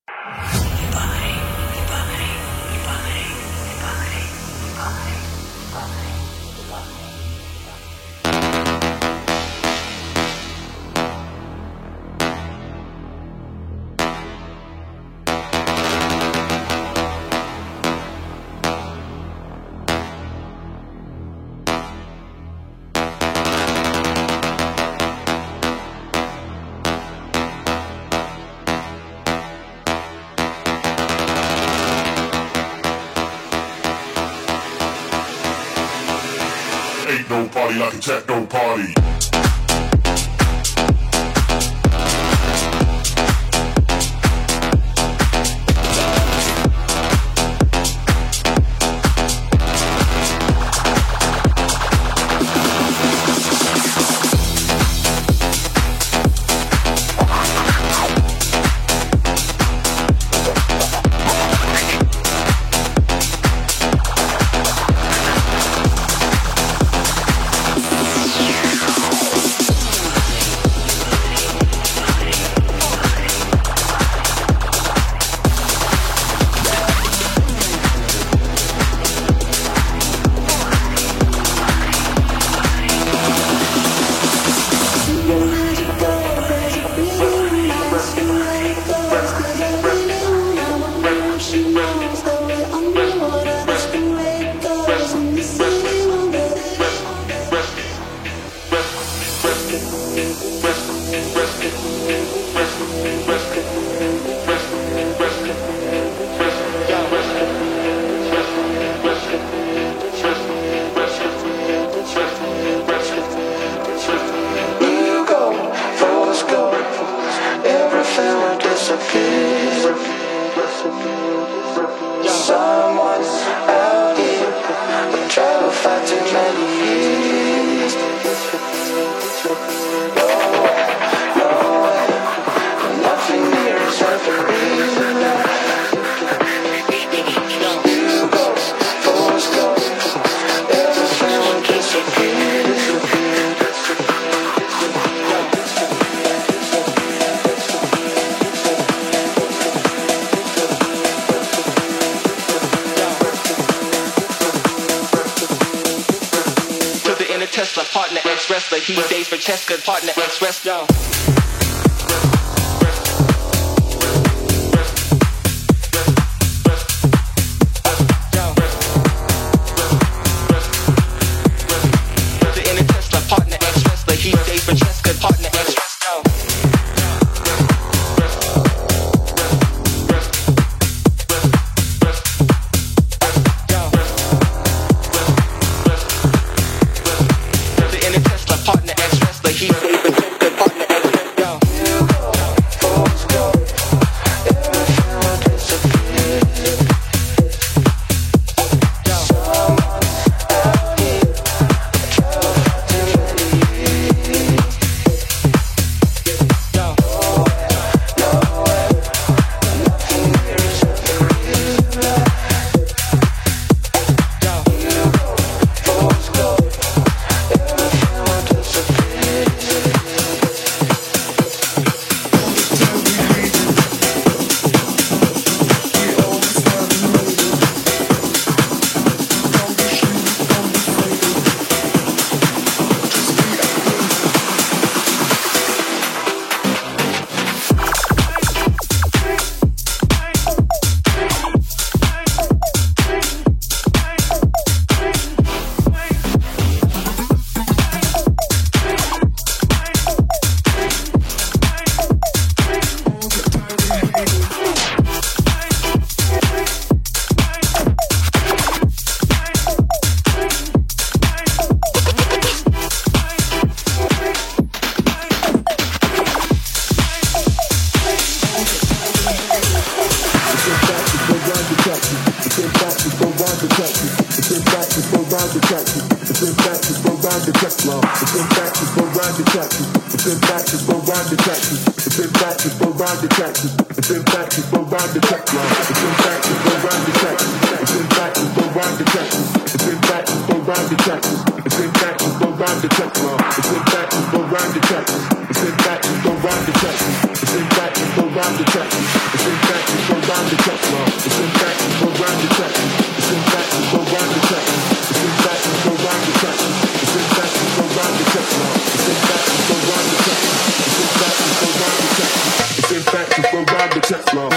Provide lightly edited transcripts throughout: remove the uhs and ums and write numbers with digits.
Ain't no party like a techno party. Tesla, partner ex-wrestler, he days for Cheska, partner ex-wrestler. The inner Tesla, partner ex-wrestler, he days for Cheska, partner ex-wrestler. It's in fact, back to front, ride the Tesla.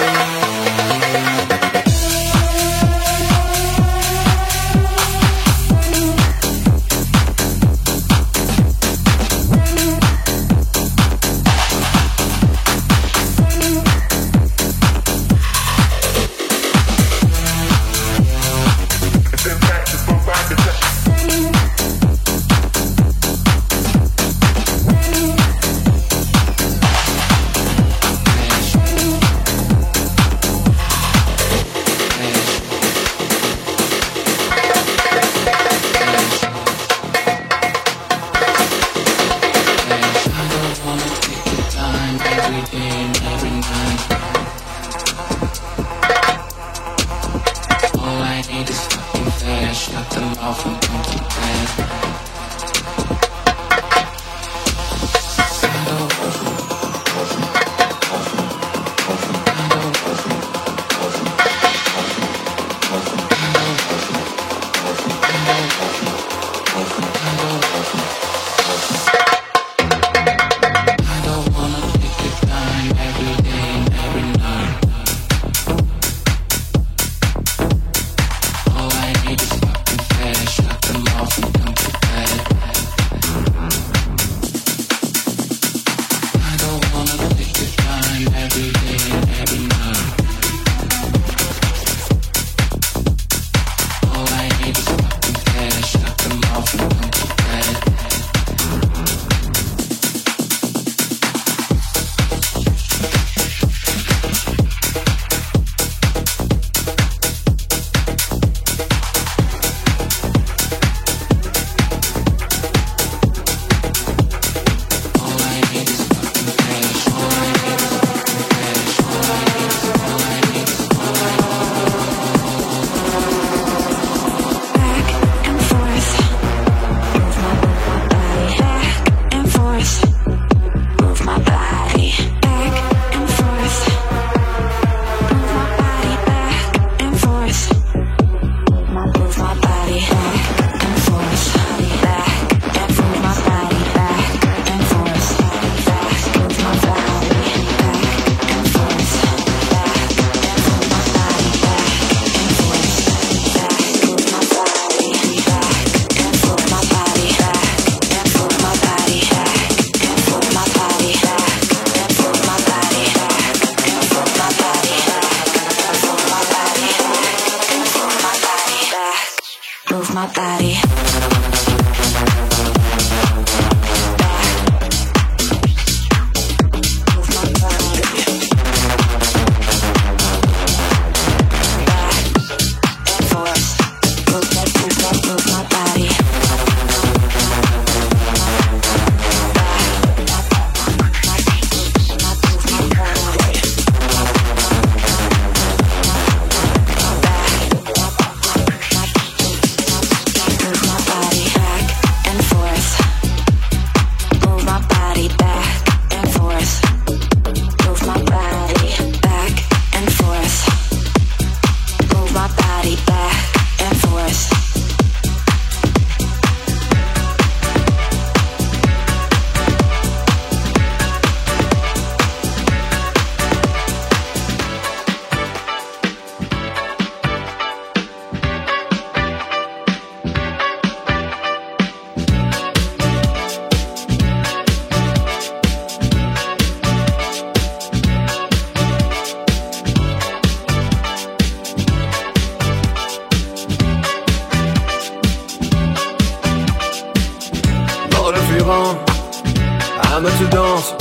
Hammer tu danses,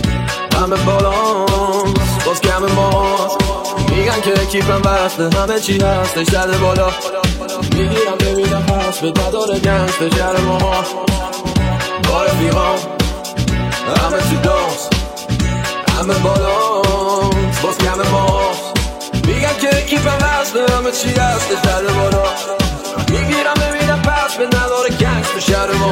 hammer balans باز کم ماست میگن که کیفم بسته همه چی هستش زده بالا میگیرم ببینم پس به نداره گنج شهر ما با رفیقام همه تو دانس همه بالانس باز کم ماست میگن که کیفم بسته همه چی هستش زده بالا میگیرم ببینم پس به نداره گنج شهر ما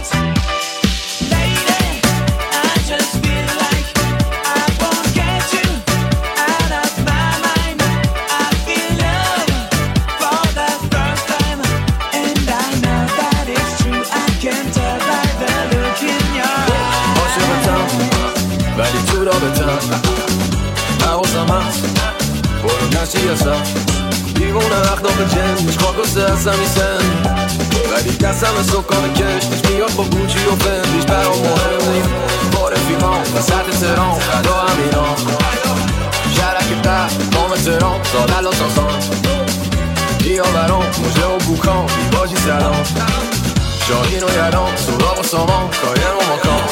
Get you دستم هست برو نشی هستم دیوونه وقتا به جنش خاکسته هستم میسن ولی دستم سکان کش پیش میاد با گوچی و فندیش برام مهم نیم با رفیقام وسط تهران فدا همینام شرک ده نام تهران سادل و ساسان بیا برام موجه و بوکان بیباجی سلام شاهین و یرام سراغ و سامان کایر و مکان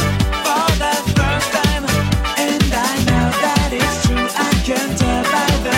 Can't tell by the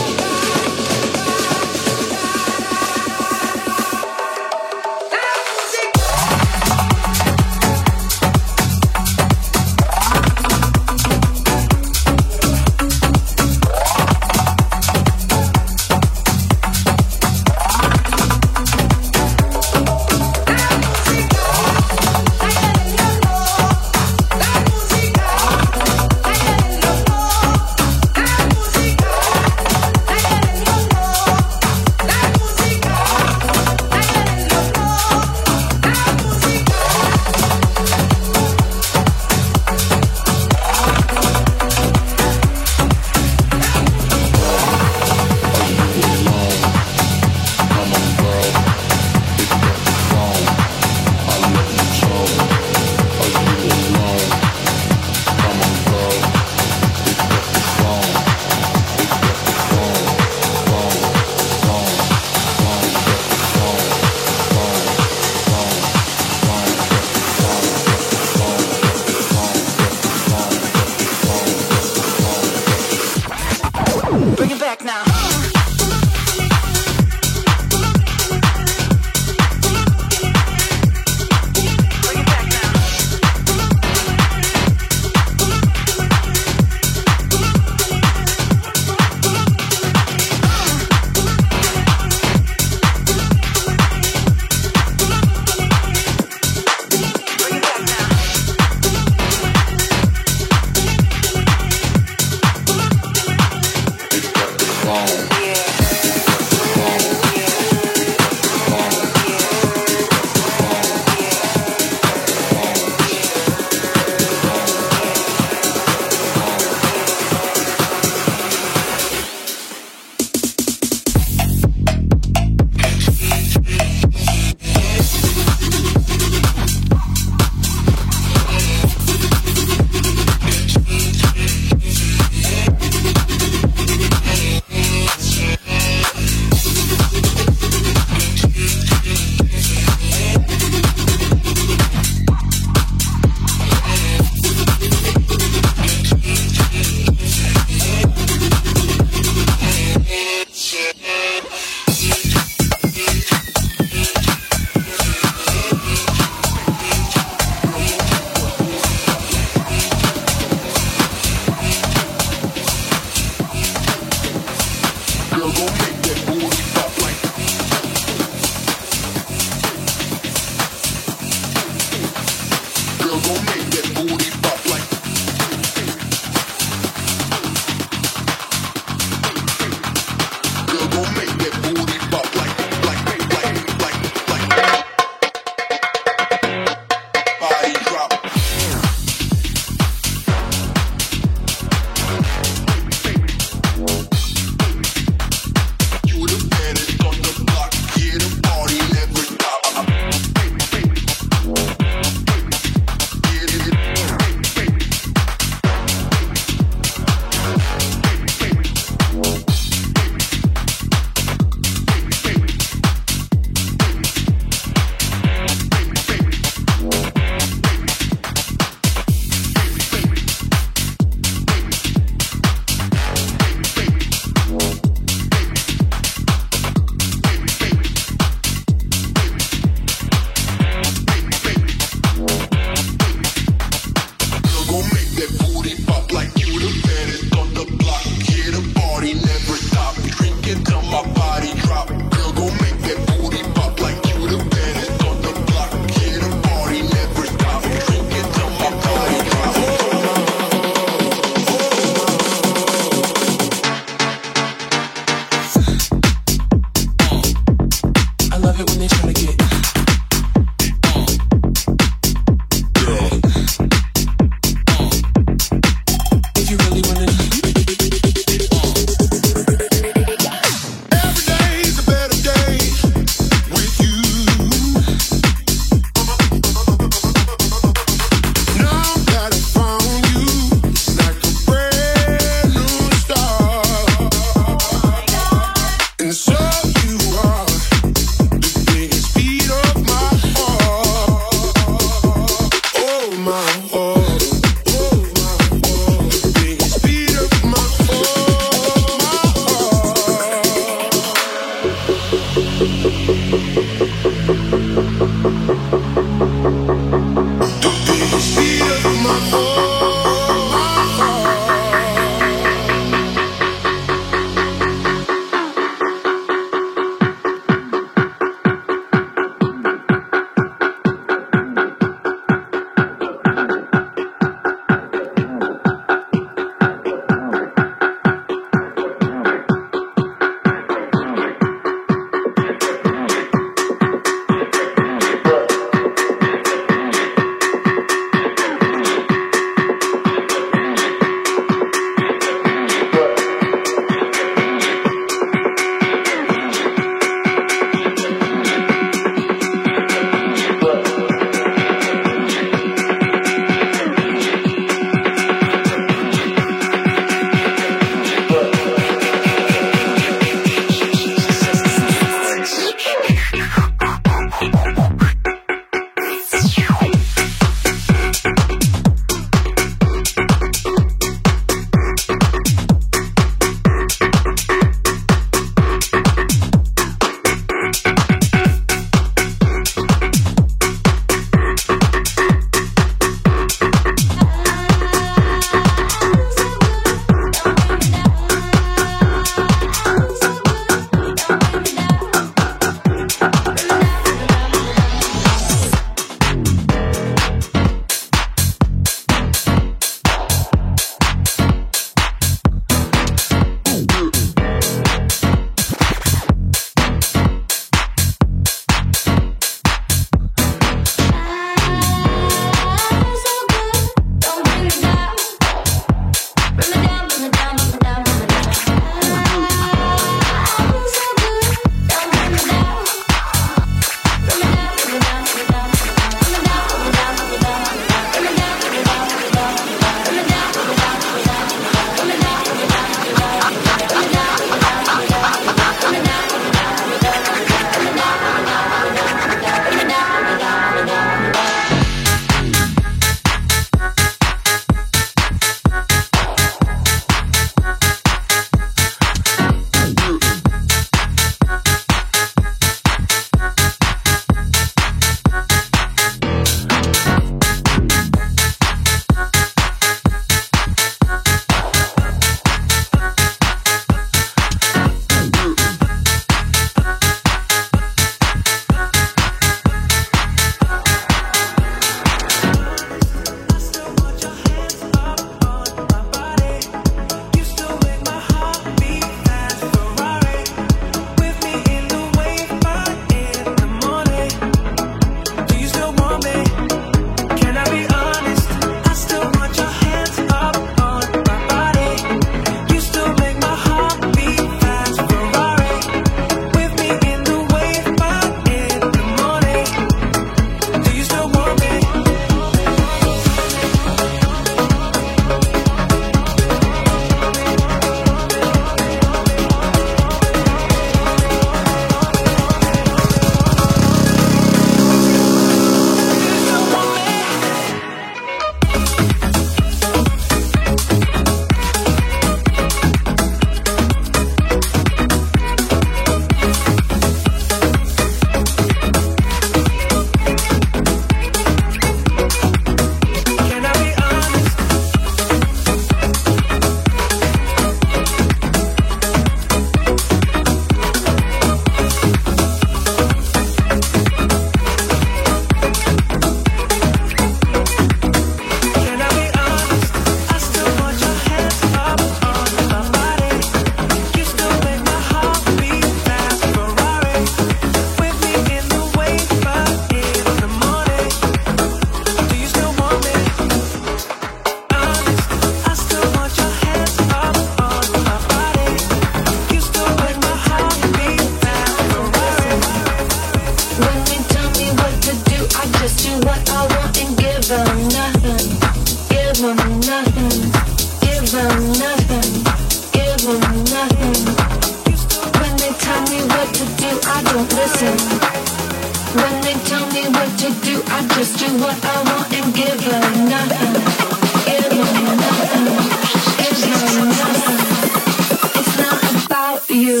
I just do what I want and give her nothing. Give her nothing. Give her nothing. It's not about you.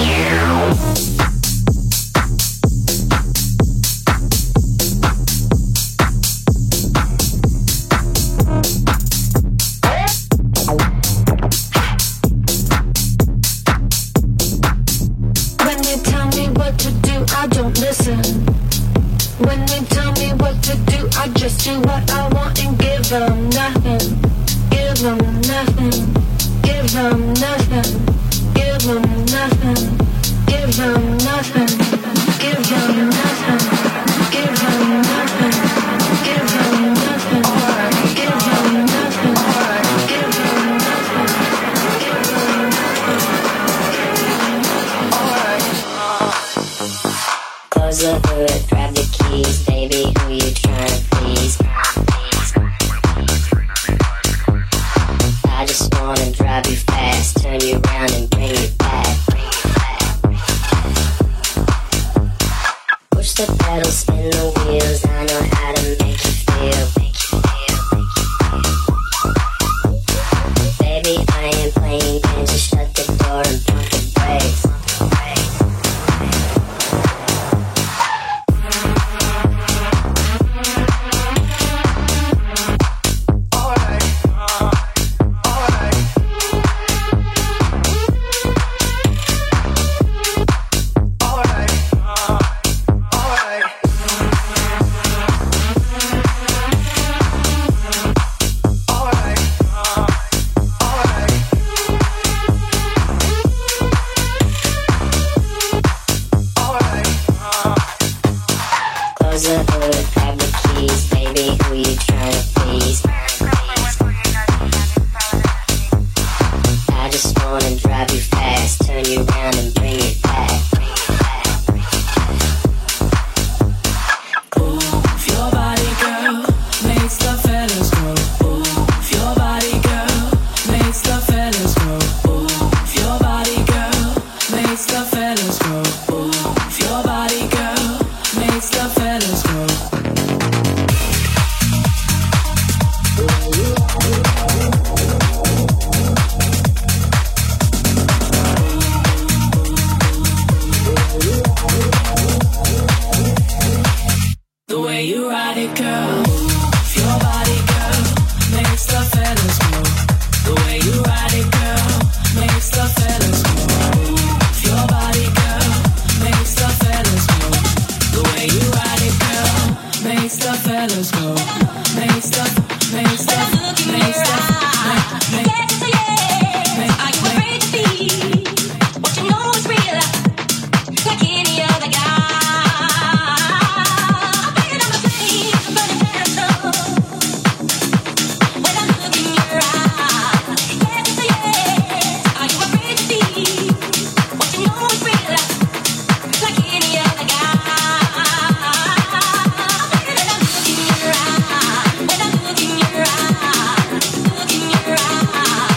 I don't listen. When they tell me what to do, I just do what I want and give them nothing. Give them nothing. Give them nothing. Give them nothing. Give them nothing. Give them nothing. Give them nothing. Give them nothing. Give them nothing. Give them nothing. Give them nothing. Close the hood, grab the keys, baby, who you tryna please? I just wanna drive you fast, turn you around and bring you back. Push the pedal, spin the wheels, I know how to make you feel. Baby, I ain't playing games, just shut the door and pump the brakes. When I look in your eyes,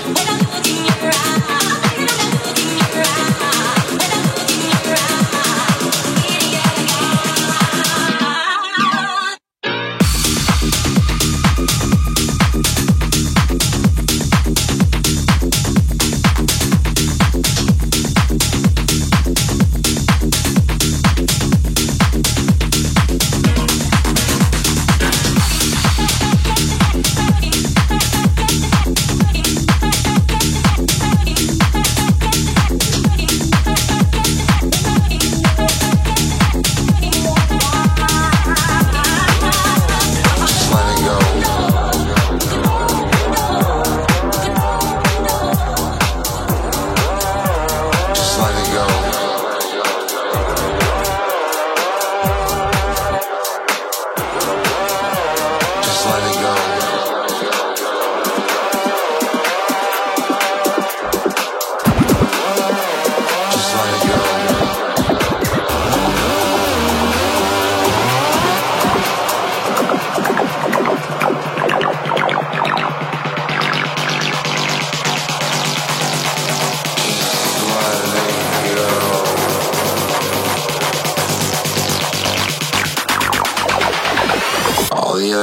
all the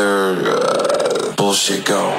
other bullshit go.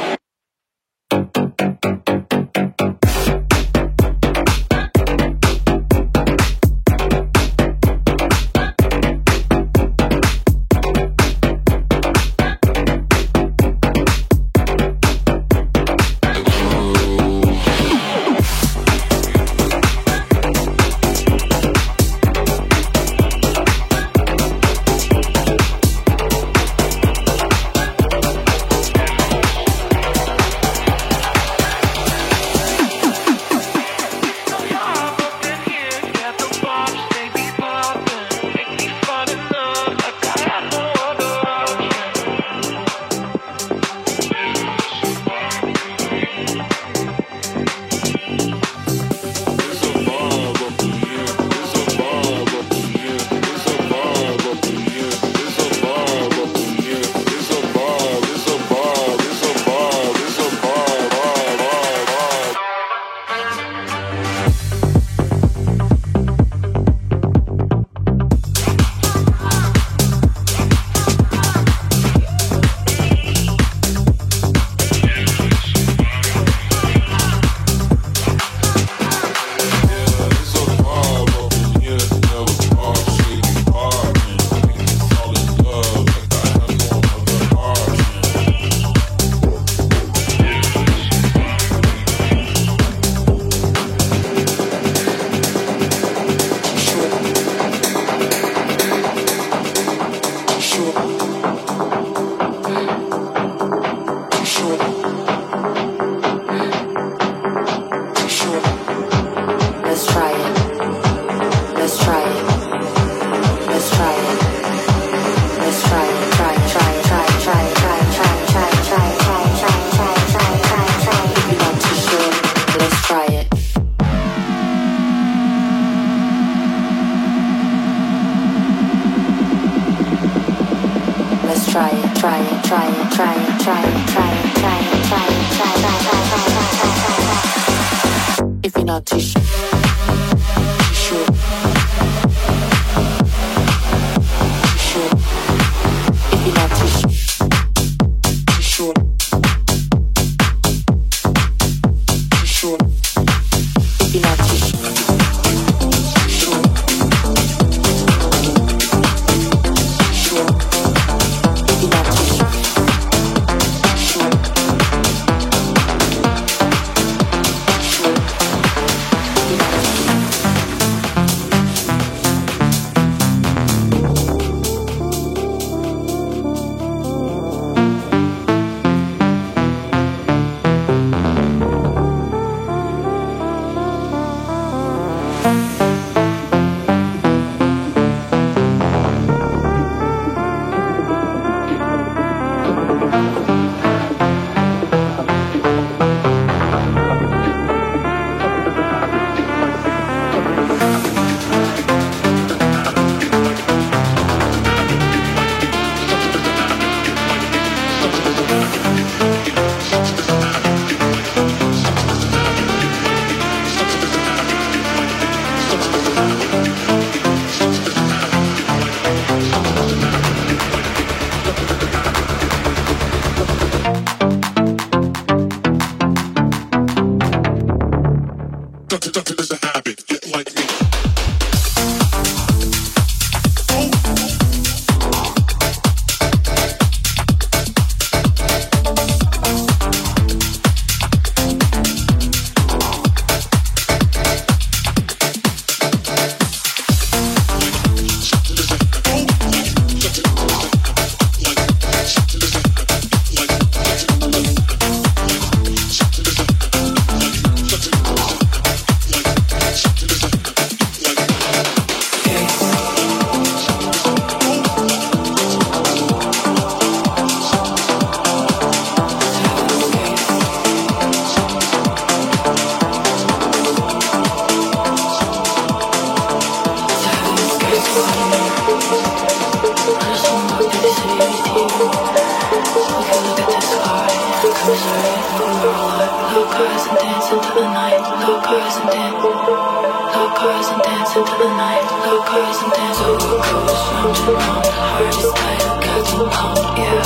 Cars and dance over coast, round and round. Heart is tight, catching on, yeah.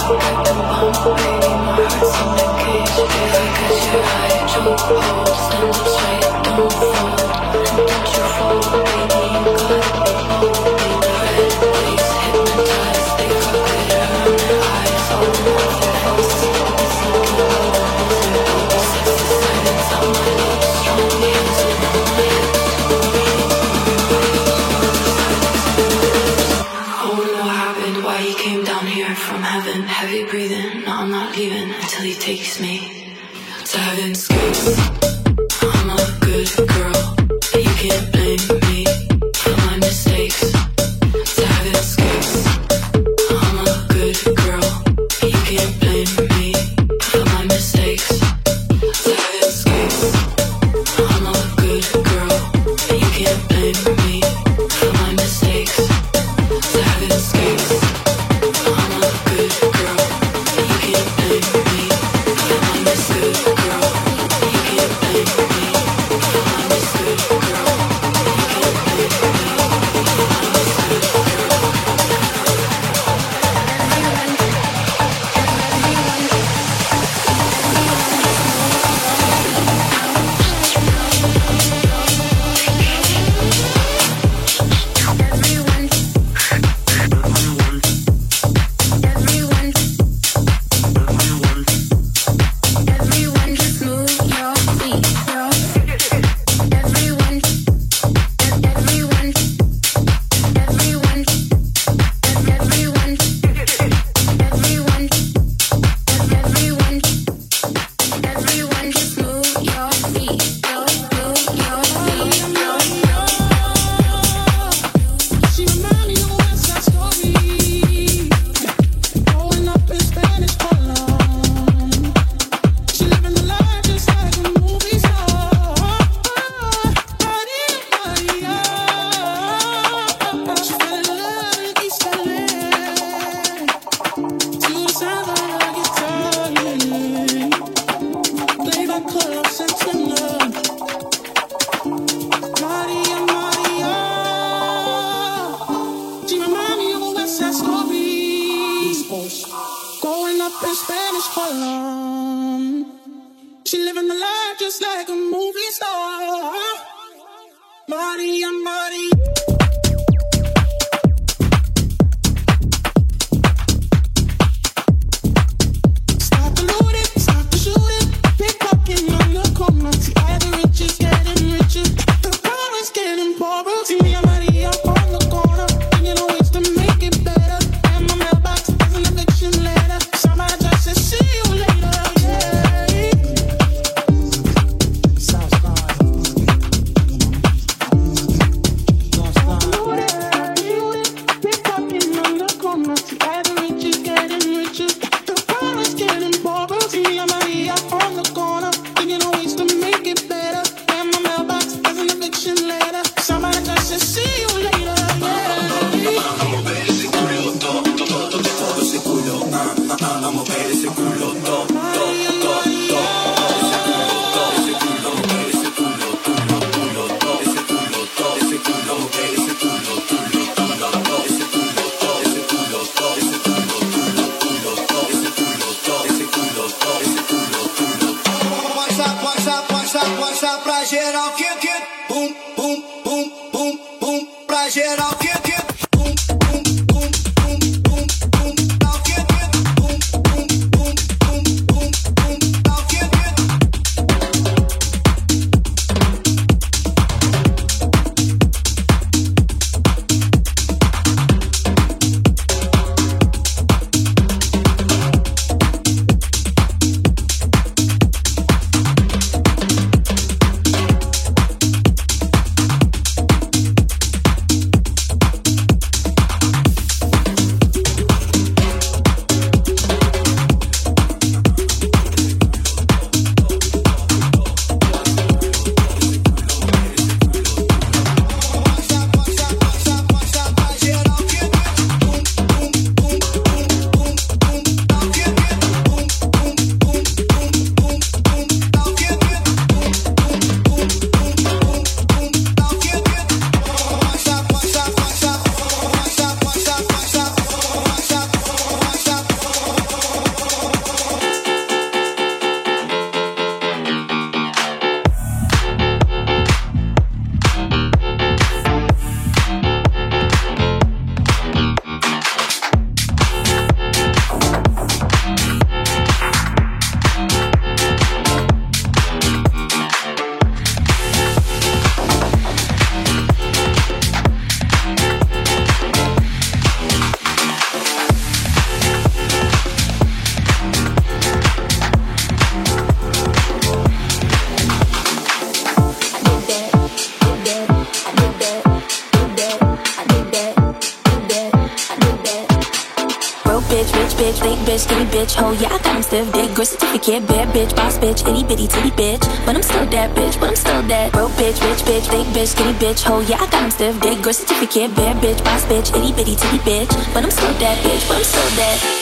fake bitch, skinny bitch, ho, yeah, I got him stiff dick, girl certificate, bad bitch, boss bitch, itty bitty titty bitch, but I'm still that bitch, but I'm still that broke bitch, rich bitch, fake bitch, skinny bitch, ho, yeah, I got him stiff dick, girl certificate, bad bitch, boss bitch, itty bitty titty bitch, but I'm still that bitch, but I'm still that.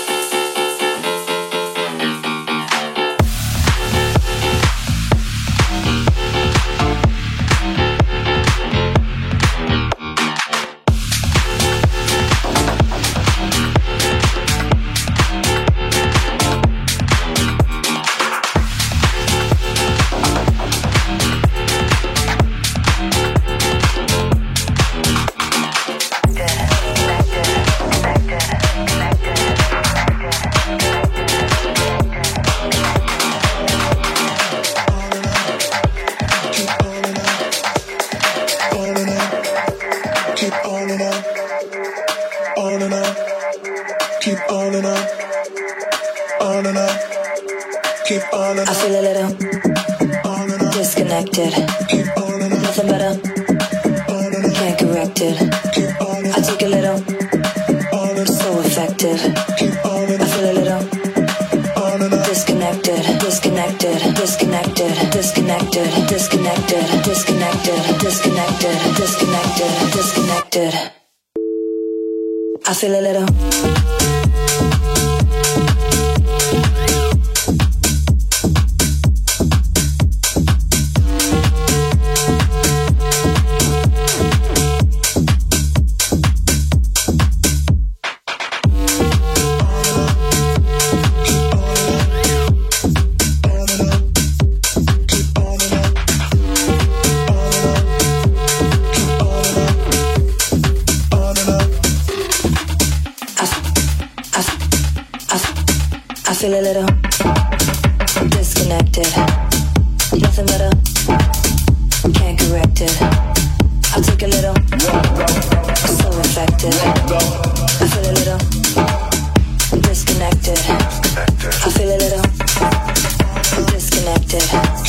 I feel a little disconnected. Nothing better, can't correct it. I take a little, so effective. I feel a little disconnected, disconnected, disconnected, disconnected, disconnected, disconnected, disconnected, disconnected, disconnected. I feel a little. I feel a little disconnected. Nothing better, can't correct it. I take a little, so effective. I feel a little disconnected. I feel a little disconnected.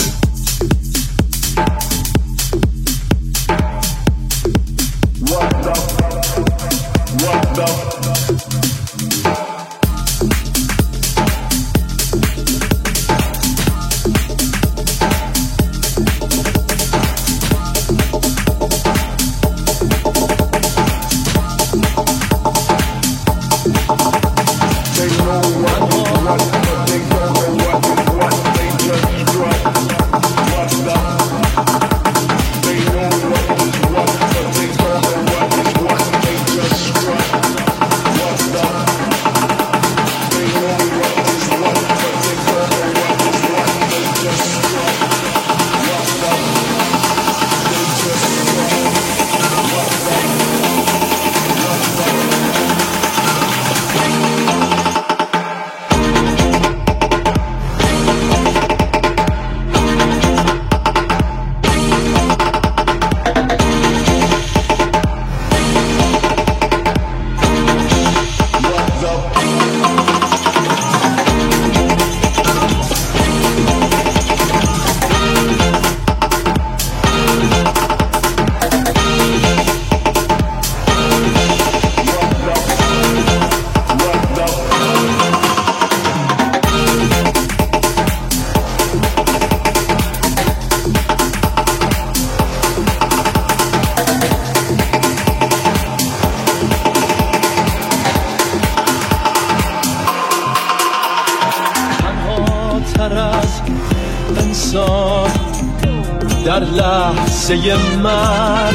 در لحظه مرگ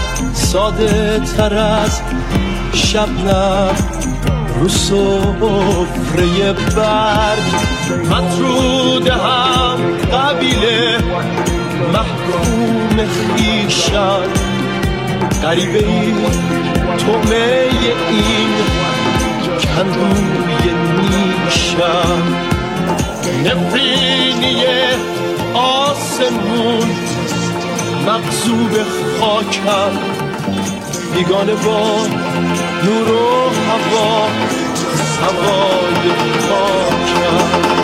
ساده تر از شبنم رو سفره برگ مطرود هم قبیله محکوم خویشم غریبه ای تومه این کندوی نیشم نفرینی آسمون مغصوب خاکم بیگانه با نور و هوا هوای خاکم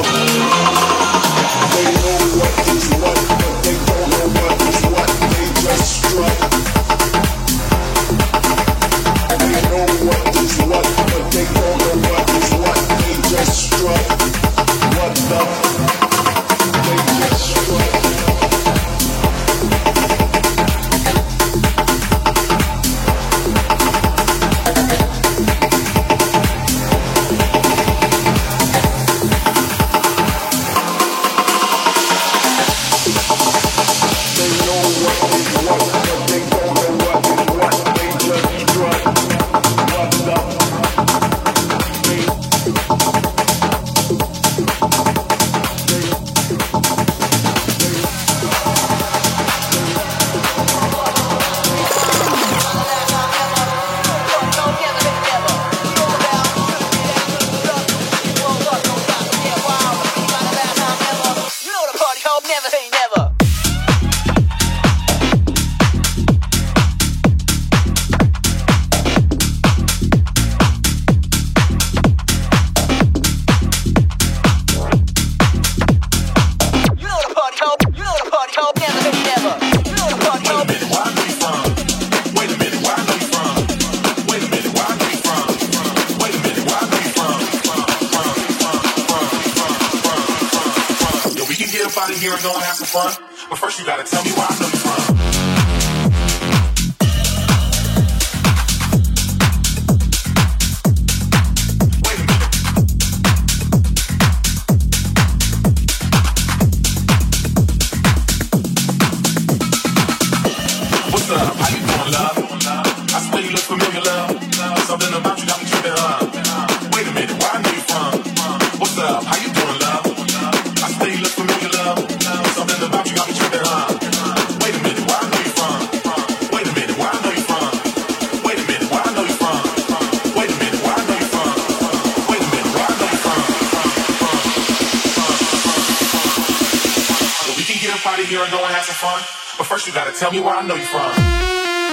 Tell me where I know you from.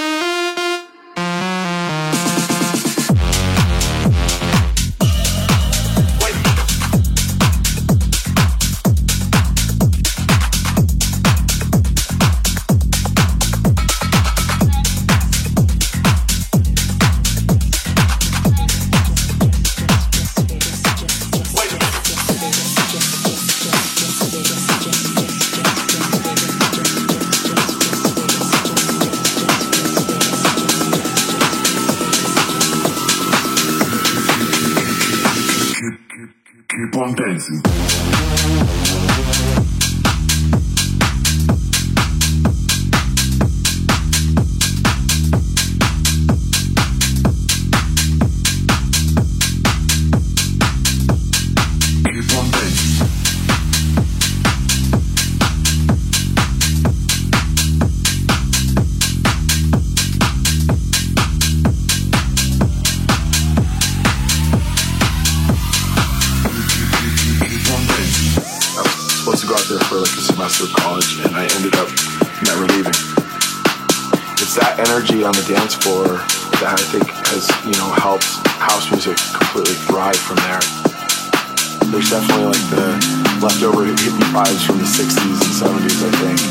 On the dance floor that I think has, helped house music completely thrive from there. There's definitely like the leftover hippie vibes from the 60s and 70s, I think.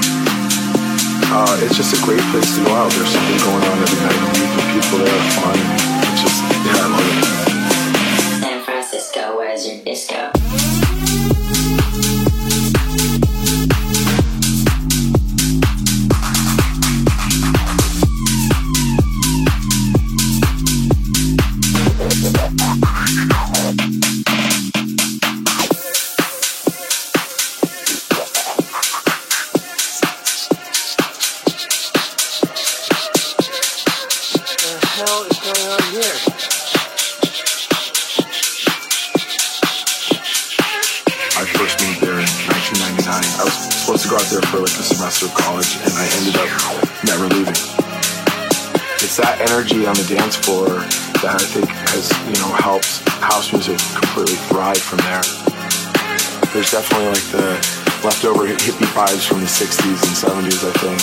It's just a great place to go out. There's something going on every night. You meet the people there, fun. It's just, yeah, I love it. San Francisco, where's your disco? Of college, and I ended up never leaving. It's that energy on the dance floor that I think has, helped house music completely thrive from there. There's definitely like the leftover hippie vibes from the 60s and 70s, I think.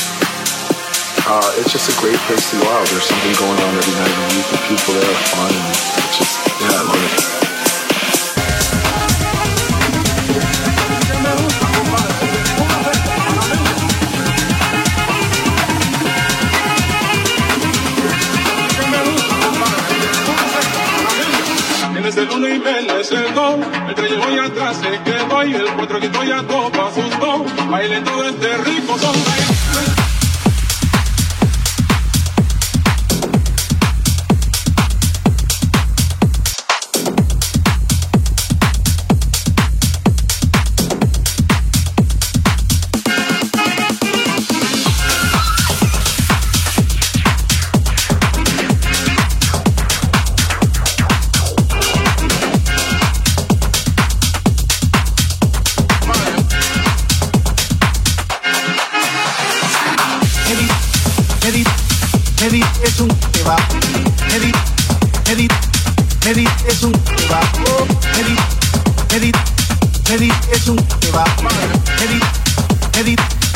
It's just a great place to go out. There's something going on every night. You meet the people there, fun, and it's just, yeah, I love it. es el do, el 3 llegó y atrás se quedó y el 4 quitó y a todo asustó. Baile todo este rico son. Heavy es un que va. Heavy es un que va. Heavy es un que va. Heavy.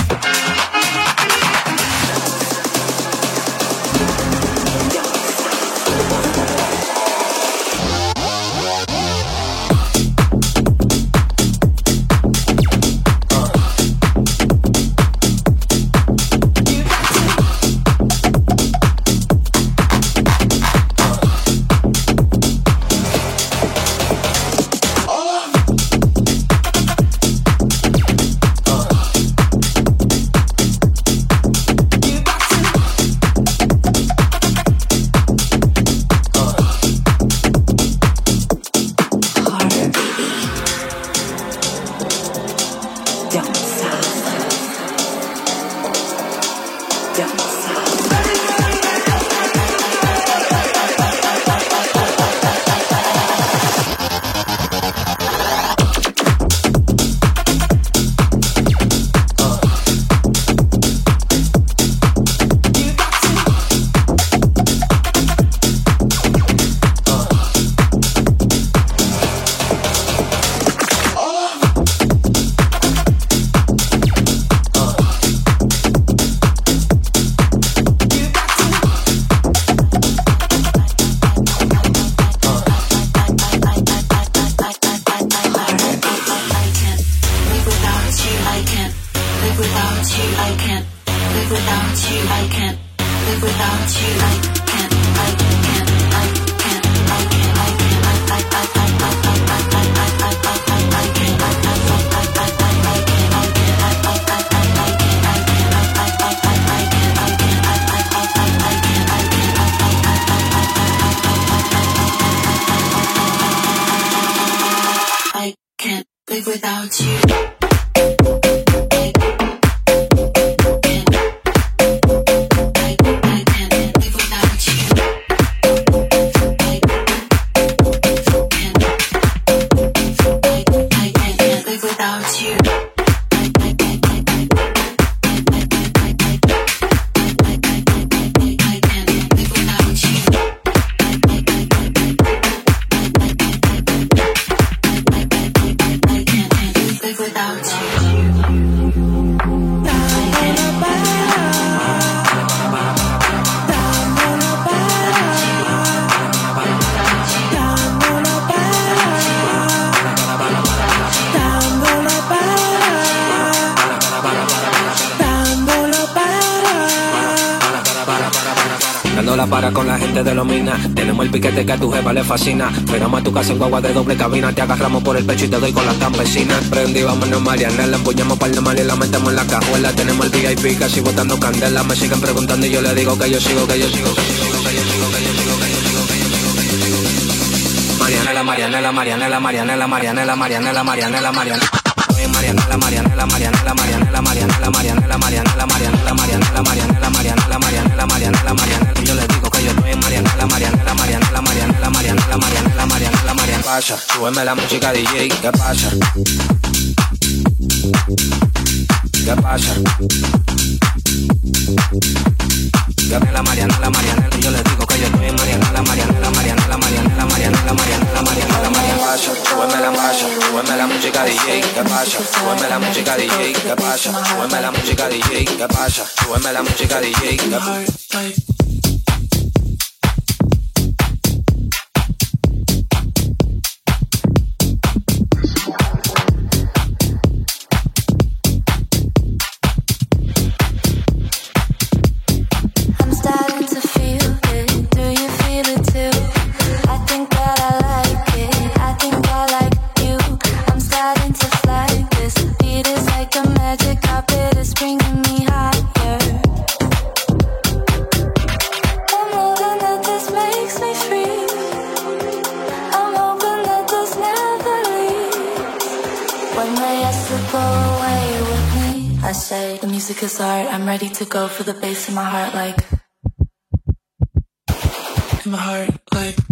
Para con la gente de los minas, tenemos el piquete que a tu jefa le fascina. Llegamos a tu casa en guagua de doble cabina, te agarramos por el pecho y te doy con las campesinas. Prendí, vámonos Marianela, empuñamos par de mal y la metemos en la cajuela. Tenemos el VIP casi botando candela, me siguen preguntando y yo le digo que yo sigo. Marianela. Yo le digo que yo estoy en Marianela. Pasa, súbeme la música DJ, ¿qué pasa? Dame la Marianela, yo le digo que yo estoy en Marianela. Pasa, súbeme la música DJ, ¿qué pasa? Súbeme la música DJ, ¿qué pasa? Súbeme la música DJ, ¿qué pasa? Súbeme la música DJ, ¿qué pasa? I think that I like it. I think that When they ask to go away with me, I say the music is art. I'm ready to go for the bass in my heart, like in my heart, like.